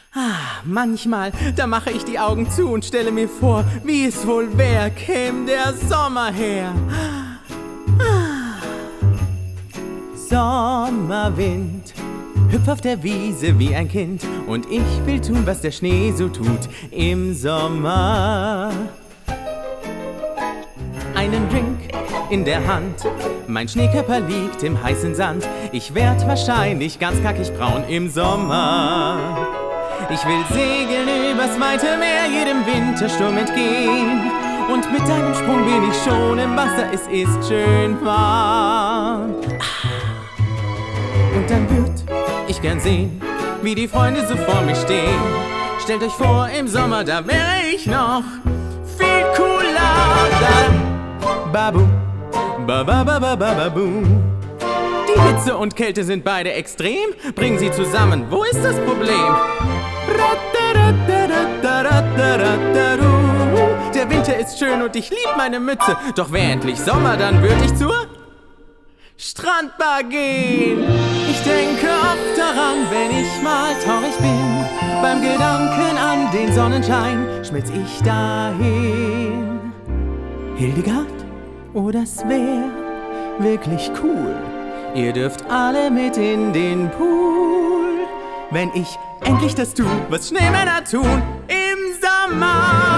Manchmal, da mache ich die Augen zu und stelle mir vor, wie es wohl wär, käm der Sommer her. Sommerwind, hüpf auf der Wiese wie ein Kind und ich will tun, was der Schnee so tut im Sommer. Einen Drink in der Hand, mein Schneekörper liegt im heißen Sand. Ich werd wahrscheinlich ganz kackig braun im Sommer. Ich will segeln übers weite Meer, jedem Wintersturm entgehen. Und mit deinem Sprung bin ich schon im Wasser, es ist schön warm. Und dann würd ich gern sehen, wie die Freunde so vor mir stehen. Stellt euch vor, im Sommer, da wäre ich noch viel cooler. Babu, babu. Die Hitze und Kälte sind beide extrem. Bringen sie zusammen, wo ist das Problem? Der Winter ist schön und ich lieb meine Mütze. Doch wär endlich Sommer, dann würd ich zur Strandbar gehen. Ich denke oft daran, wenn ich mal traurig bin. Beim Gedanken an den Sonnenschein schmilz ich dahin. Hildegard, oh, das wär wirklich cool. Ihr dürft alle mit in den Pool, wenn ich endlich das tu, was Schneemänner tun im Sommer.